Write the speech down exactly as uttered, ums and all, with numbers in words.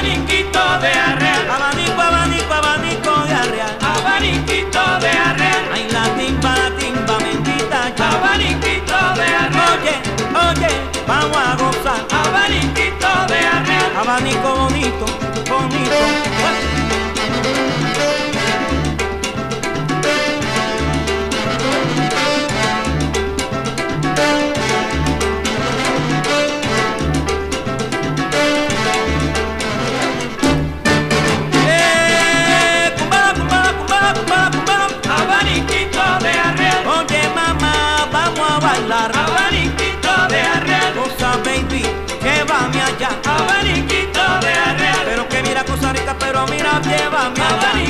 abaniquito de arreal, abanico, abanico, abanico de arreal, abaniquito de arreal, ay la timba, la timba bendita ya, abaniquito de arreal, oye, oye, vamos a gozar, abaniquito de arreal, abanico bonito, bonito. Abaniquito de arreal, Cosa baby, llévame allá. abaniquito de arreal, Pero que mira cosa rica, pero mira, llévame allá.